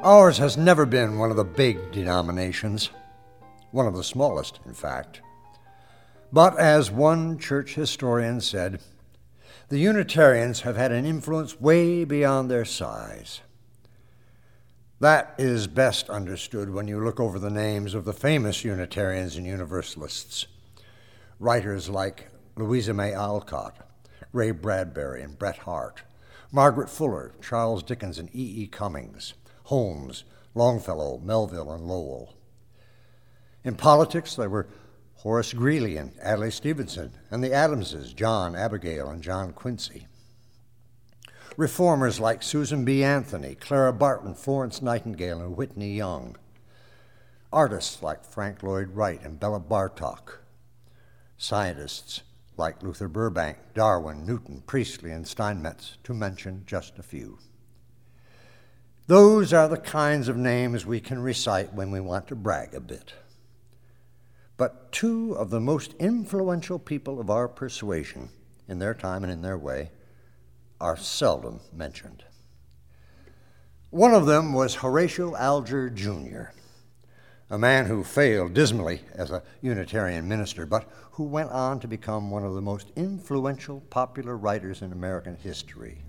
Ours has never been one of the big denominations, one of the smallest, in fact. But as one church historian said, the Unitarians have had an influence way beyond their size. That is best understood when you look over the names of the famous Unitarians and Universalists, writers like Louisa May Alcott, Ray Bradbury, and Bret Harte, Margaret Fuller, Charles Dickens, and E. E. Cummings, Holmes, Longfellow, Melville, and Lowell. In politics, there were Horace Greeley and Adlai Stevenson, and the Adamses, John, Abigail, and John Quincy. Reformers like Susan B. Anthony, Clara Barton, Florence Nightingale, and Whitney Young. Artists like Frank Lloyd Wright and Bela Bartok. Scientists like Luther Burbank, Darwin, Newton, Priestley, and Steinmetz, to mention just a few. Those are the kinds of names we can recite when we want to brag a bit. But two of the most influential people of our persuasion, in their time and in their way, are seldom mentioned. One of them was Horatio Alger, Jr., a man who failed dismally as a Unitarian minister, but who went on to become one of the most influential popular writers in American history.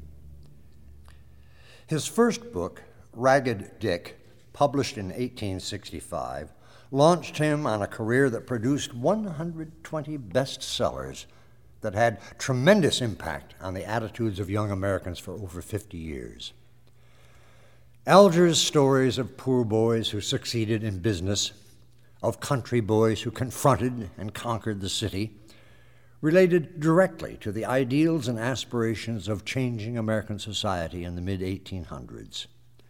His first book, Ragged Dick, published in 1865, launched him on a career that produced 120 bestsellers that had tremendous impact on the attitudes of young Americans for over 50 years. Alger's stories of poor boys who succeeded in business, of country boys who confronted and conquered the city, related directly to the ideals and aspirations of changing American society in the mid-1800s.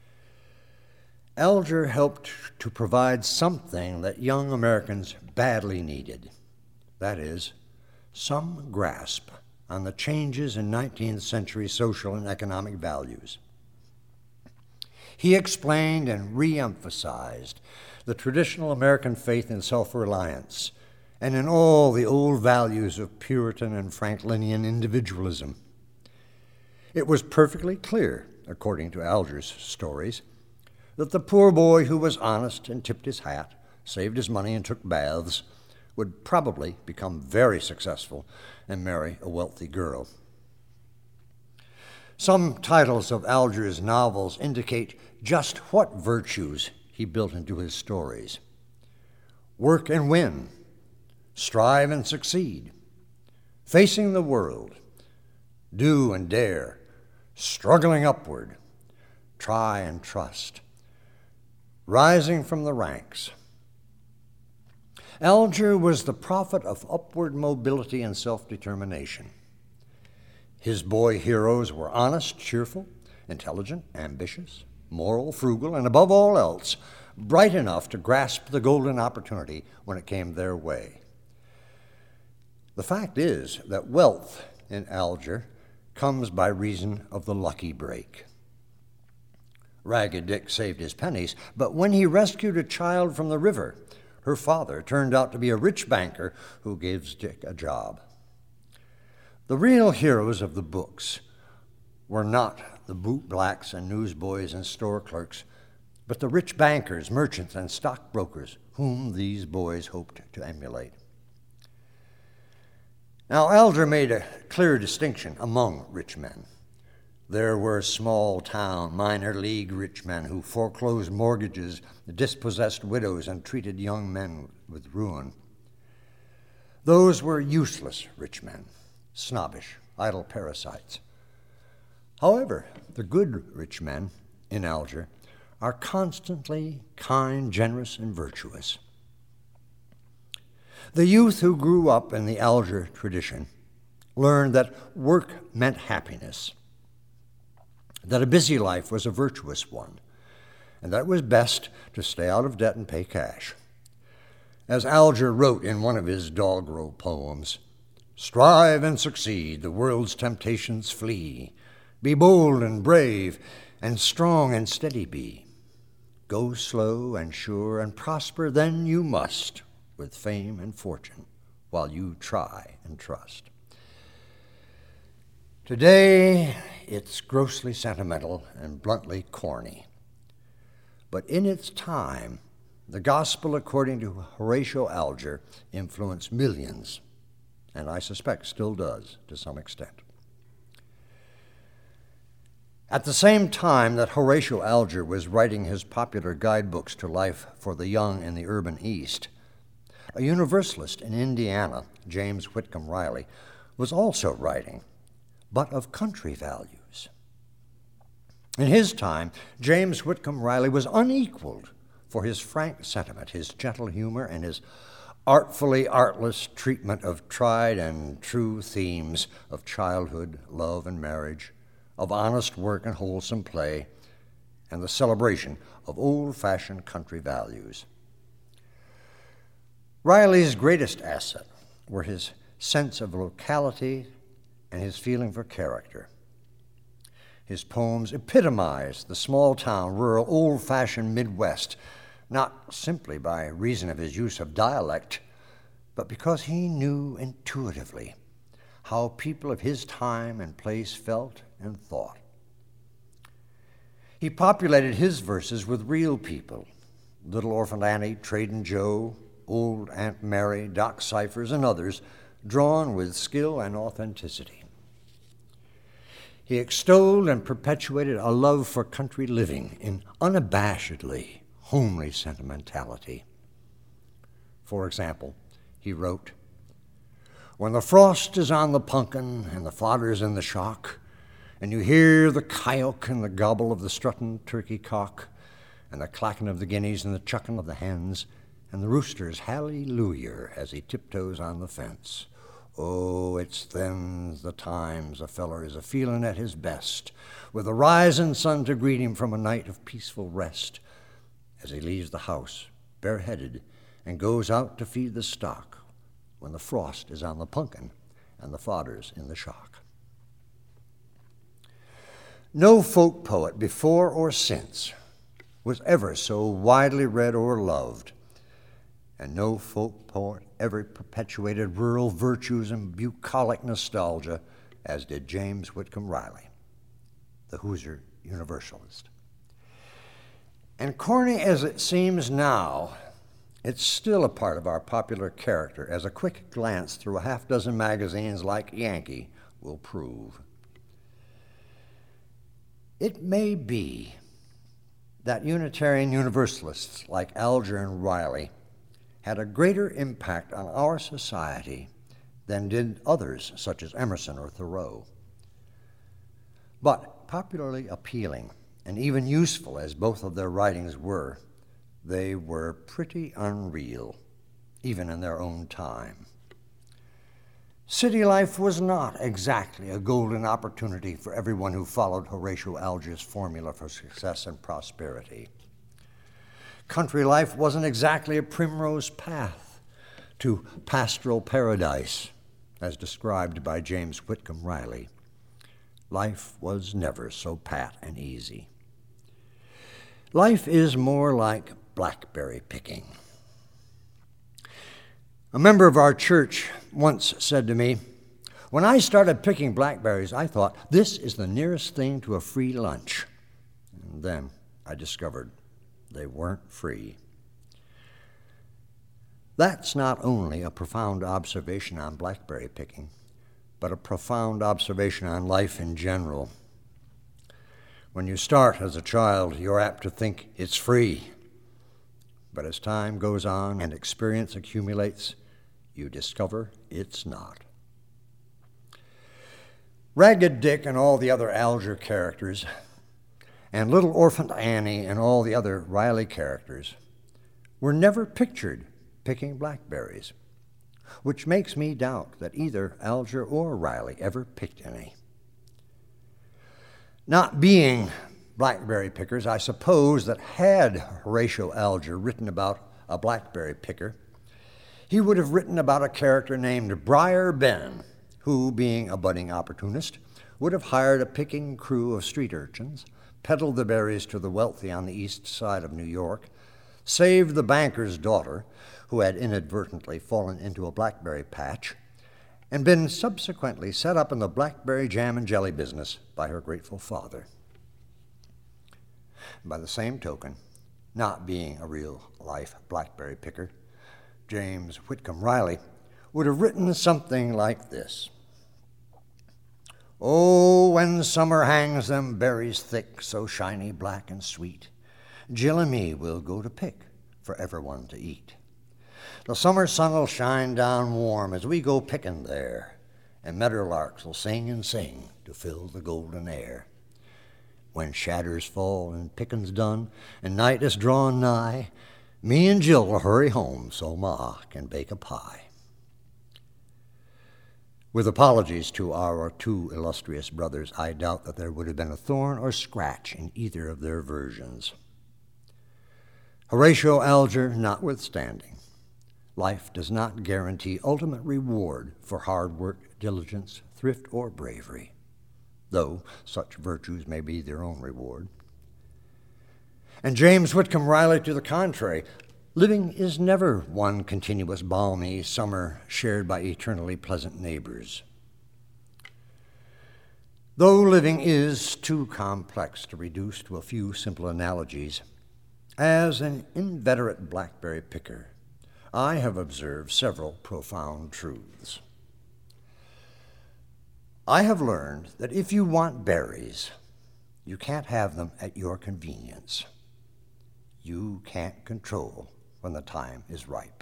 Alger helped to provide something that young Americans badly needed. That is, some grasp on the changes in 19th century social and economic values. He explained and re-emphasized the traditional American faith in self-reliance and in all the old values of Puritan and Franklinian individualism. It was perfectly clear, according to Alger's stories, that the poor boy who was honest and tipped his hat, saved his money and took baths, would probably become very successful and marry a wealthy girl. Some titles of Alger's novels indicate just what virtues he built into his stories. Work and Win, Strive and Succeed, Facing the World, Do and Dare, Struggling Upward, Try and Trust, Rising from the Ranks. Alger was the prophet of upward mobility and self-determination. His boy heroes were honest, cheerful, intelligent, ambitious, moral, frugal, and above all else, bright enough to grasp the golden opportunity when it came their way. The fact is that wealth in Alger comes by reason of the lucky break. Ragged Dick saved his pennies, but when he rescued a child from the river, her father turned out to be a rich banker who gives Dick a job. The real heroes of the books were not the bootblacks and newsboys and store clerks, but the rich bankers, merchants, and stockbrokers whom these boys hoped to emulate. Now, Alger made a clear distinction among rich men. There were small-town, minor league rich men who foreclosed mortgages, dispossessed widows, and treated young men with ruin. Those were useless rich men, snobbish, idle parasites. However, the good rich men in Alger are constantly kind, generous, and virtuous. The youth who grew up in the Alger tradition learned that work meant happiness, that a busy life was a virtuous one, and that it was best to stay out of debt and pay cash. As Alger wrote in one of his doggerel poems, "Strive and succeed, the world's temptations flee. Be bold and brave, and strong and steady be. Go slow and sure, and prosper then you must, with fame and fortune, while you try and trust." Today, it's grossly sentimental and bluntly corny. But in its time, the gospel, according to Horatio Alger, influenced millions, and I suspect still does to some extent. At the same time that Horatio Alger was writing his popular guidebooks to life for the young in the urban East, a Universalist in Indiana, James Whitcomb Riley, was also writing, but of country values. In his time, James Whitcomb Riley was unequaled for his frank sentiment, his gentle humor, and his artfully artless treatment of tried and true themes of childhood, love, and marriage, of honest work and wholesome play, and the celebration of old-fashioned country values. Riley's greatest asset were his sense of locality and his feeling for character. His poems epitomize the small-town, rural, old-fashioned Midwest, not simply by reason of his use of dialect, but because he knew intuitively how people of his time and place felt and thought. He populated his verses with real people, Little Orphan Annie, Tradin' Joe, Old Aunt Mary, Doc Cyphers, and others, drawn with skill and authenticity. He extolled and perpetuated a love for country living in unabashedly homely sentimentality. For example, he wrote, "When the frost is on the punkin and the fodder's in the shock, and you hear the kyoke and the gobble of the strutting turkey cock, and the clacking of the guineas and the chucking of the hens, and the rooster's hallelujah as he tiptoes on the fence. Oh, it's then the times a feller is a-feelin' at his best, with the risin' sun to greet him from a night of peaceful rest, as he leaves the house bareheaded and goes out to feed the stock, when the frost is on the punkin and the fodder's in the shock." No folk poet before or since was ever so widely read or loved, and no folk poet ever perpetuated rural virtues and bucolic nostalgia as did James Whitcomb Riley, the Hoosier Universalist. And corny as it seems now, it's still a part of our popular character, as a quick glance through a half-dozen magazines like Yankee will prove. It may be that Unitarian Universalists like Alger and Riley had a greater impact on our society than did others such as Emerson or Thoreau. But popularly appealing and even useful as both of their writings were, they were pretty unreal, even in their own time. City life was not exactly a golden opportunity for everyone who followed Horatio Alger's formula for success and prosperity. Country life wasn't exactly a primrose path to pastoral paradise, as described by James Whitcomb Riley. Life was never so pat and easy. Life is more like blackberry picking. A member of our church once said to me, "When I started picking blackberries, I thought, this is the nearest thing to a free lunch." And then I discovered they weren't free. That's not only a profound observation on blackberry picking, but a profound observation on life in general. When you start as a child, you're apt to think it's free. But as time goes on and experience accumulates, you discover it's not. Ragged Dick and all the other Alger characters, and Little Orphan Annie and all the other Riley characters, were never pictured picking blackberries, which makes me doubt that either Alger or Riley ever picked any. Not being blackberry pickers, I suppose that had Horatio Alger written about a blackberry picker, he would have written about a character named Briar Ben, who, being a budding opportunist, would have hired a picking crew of street urchins, peddled the berries to the wealthy on the east side of New York, saved the banker's daughter, who had inadvertently fallen into a blackberry patch, and been subsequently set up in the blackberry jam and jelly business by her grateful father. By the same token, not being a real-life blackberry picker, James Whitcomb Riley would have written something like this. Oh, when summer hangs them berries thick, so shiny, black, and sweet, Jill and me will go to pick for everyone to eat. The summer sun'll shine down warm as we go pickin' there, and meadowlarks will sing and sing to fill the golden air. When shadders fall and pickin's done and night is drawin' nigh, me and Jill will hurry home so Ma can bake a pie. With apologies to our two illustrious brothers, I doubt that there would have been a thorn or scratch in either of their versions. Horatio Alger notwithstanding, life does not guarantee ultimate reward for hard work, diligence, thrift, or bravery, though such virtues may be their own reward. And James Whitcomb Riley to the contrary, living is never one continuous balmy summer shared by eternally pleasant neighbors. Though living is too complex to reduce to a few simple analogies, as an inveterate blackberry picker, I have observed several profound truths. I have learned that if you want berries, you can't have them at your convenience. You can't control when the time is ripe.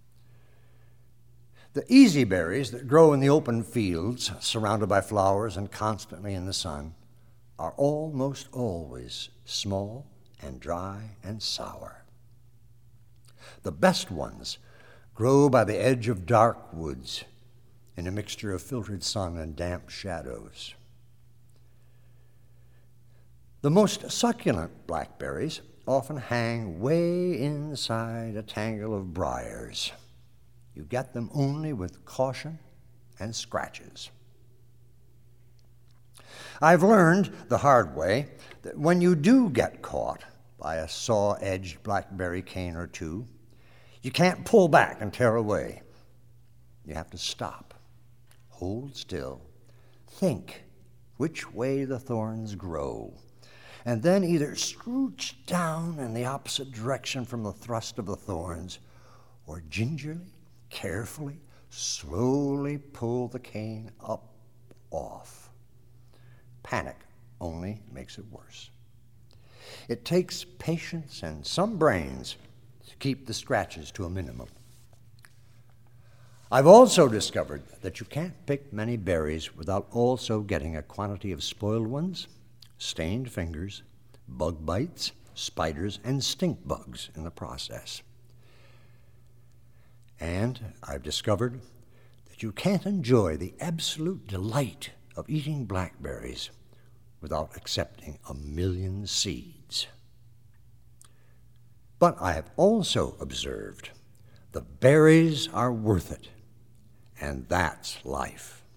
The easy berries that grow in the open fields, surrounded by flowers and constantly in the sun, are almost always small and dry and sour. The best ones grow by the edge of dark woods in a mixture of filtered sun and damp shadows. The most succulent blackberries often hang way inside a tangle of briars. You get them only with caution and scratches. I've learned the hard way that when you do get caught by a saw-edged blackberry cane or two, you can't pull back and tear away. You have to stop, hold still, think which way the thorns grow, and then either scrooch down in the opposite direction from the thrust of the thorns, or gingerly, carefully, slowly pull the cane up, off. Panic only makes it worse. It takes patience and some brains to keep the scratches to a minimum. I've also discovered that you can't pick many berries without also getting a quantity of spoiled ones, stained fingers, bug bites, spiders, and stink bugs in the process. And I've discovered that you can't enjoy the absolute delight of eating blackberries without accepting a million seeds. But I have also observed the berries are worth it, and that's life.